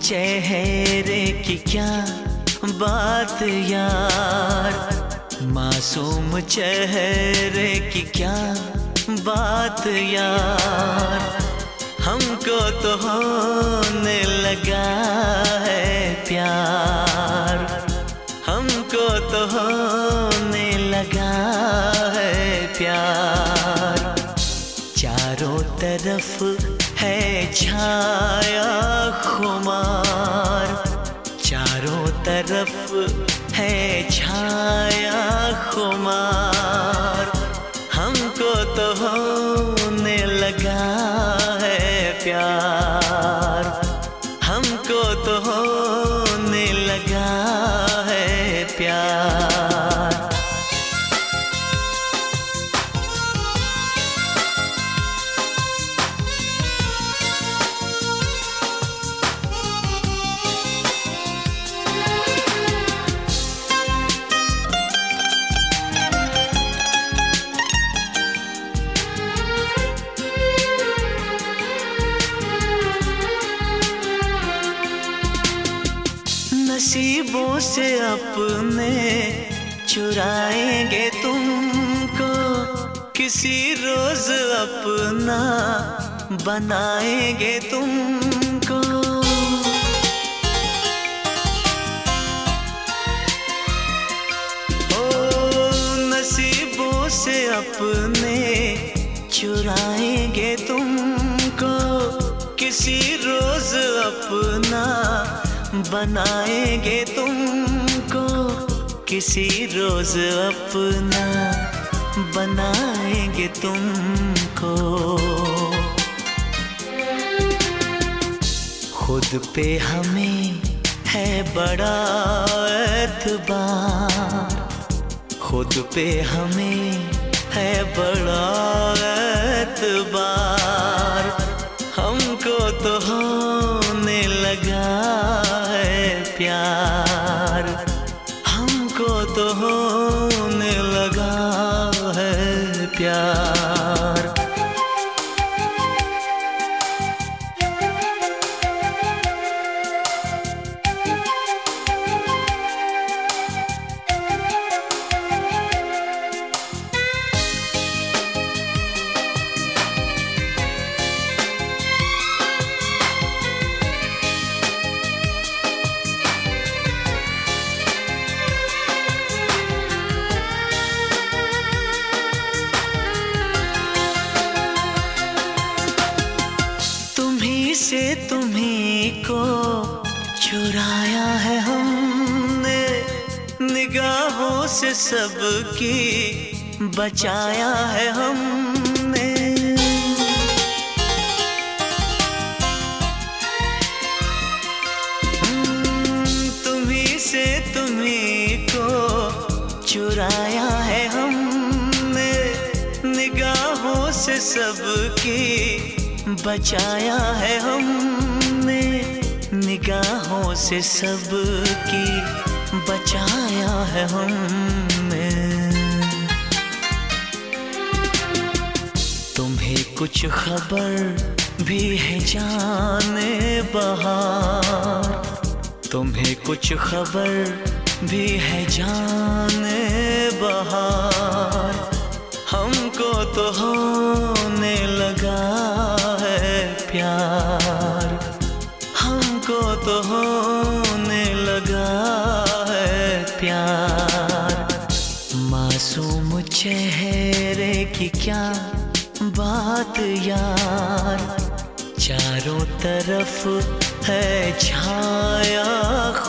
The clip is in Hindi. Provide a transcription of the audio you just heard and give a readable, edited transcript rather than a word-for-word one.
चेहरे की क्या बात यार, मासूम चेहरे की क्या बात यार, हमको तो होने लगा है प्यार, हमको तो होने लगा है प्यार। चारों तरफ है छाया खुमार, चारों तरफ है छाया खुमार, हमको तो होने लगा है प्यार, हमको तो होने लगा है प्यार। नसीबों से अपने चुराएंगे तुमको, किसी रोज अपना बनाएंगे तुमको। ओ नसीबों से अपने चुराएंगे तुमको, किसी रोज अपना बनाएंगे तुमको, किसी रोज अपना बनाएंगे तुमको। खुद पे हमें है बड़ा एतबार, खुद पे हमें है बड़ा एतबार, हमको तो होने लगा प्यार, हमको तो होने लगा है प्यार। से तुम्ही को चुराया है हमने, निगाहों से सबकी बचाया है हमने। तुम्ही से तुम्ही को चुराया है हमने, निगाहों से सबकी बचाया है हमने, निगाहों से सबकी बचाया है हमने। तुम्हें कुछ खबर भी है जाने बहार, तुम्हें कुछ खबर भी है जाने बहार, हमको तो होने लगा प्यार, हमको तो होने लगा है प्यार। मासूम चेहरे की क्या बात यार, चारों तरफ है छाया